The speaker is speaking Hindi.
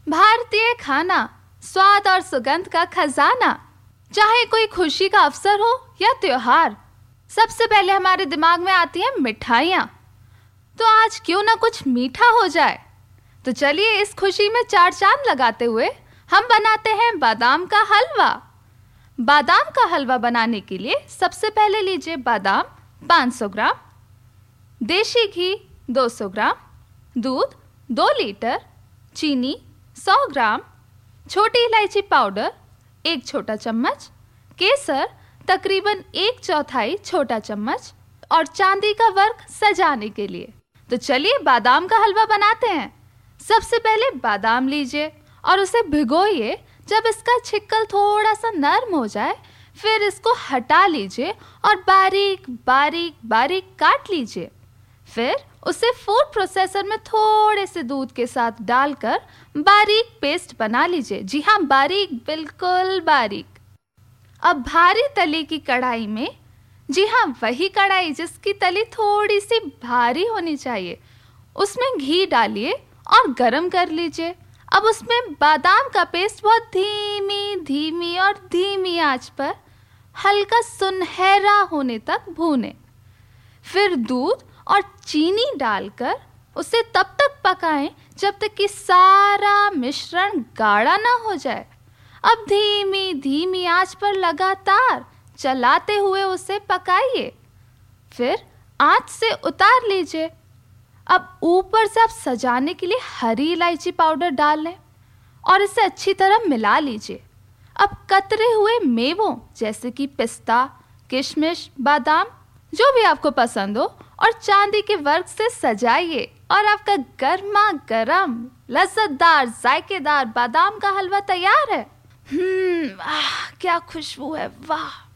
भारतीय खाना, स्वाद और सुगंध का खजाना। चाहे कोई खुशी का अवसर हो या त्योहार, सबसे पहले हमारे दिमाग में आती हैं मिठाइयाँ। तो आज क्यों ना कुछ मीठा हो जाए। तो चलिए इस खुशी में चार चांद लगाते हुए हम बनाते हैं बादाम का हलवा। बादाम का हलवा बनाने के लिए सबसे पहले लीजिए बादाम 500 ग्राम, देशी घी 200 ग्राम, दूध 2 लीटर, चीनी 100 ग्राम, छोटी इलायची पाउडर 1 छोटा चम्मच, केसर तकरीबन 1/4 छोटा चम्मच और चांदी का वर्क सजाने के लिए। तो चलिए बादाम का हलवा बनाते हैं। सबसे पहले बादाम लीजिए और उसे भिगोइए। जब इसका छिक्कल थोड़ा सा नरम हो जाए, फिर इसको हटा लीजिए और बारीक बारीक बारीक काट लीजिए। फिर उसे फूड प्रोसेसर में थोड़े से दूध के साथ डालकर बारीक पेस्ट बना लीजिए। जी हाँ, बारीक, बिल्कुल बारीक। अब भारी तली की कढ़ाई में, जी हाँ वही कढ़ाई जिसकी तली थोड़ी सी भारी होनी चाहिए, उसमें घी डालिए और गरम कर लीजिए। अब उसमें बादाम का पेस्ट बहुत धीमी धीमी और धीमी आंच पर हल्का सुनहरा होने तक भूनें। फिर दूध और चीनी डालकर उसे तब तक पकाएं जब तक कि सारा मिश्रण गाढ़ा ना हो जाए। अब धीमी धीमी आंच पर लगातार चलाते हुए उसे पकाइए। फिर आंच से उतार लीजिए। अब ऊपर से आप सजाने के लिए हरी इलायची पाउडर डाल लें और इसे अच्छी तरह मिला लीजिए। अब कतरे हुए मेवों जैसे कि पिस्ता, किशमिश, बादाम, जो भी आपको पसंद हो, और चांदी के वर्क से सजाइए और आपका गर्मा गर्म लज्जतदार जायकेदार बादाम का हलवा तैयार है। क्या खुशबू है, वाह।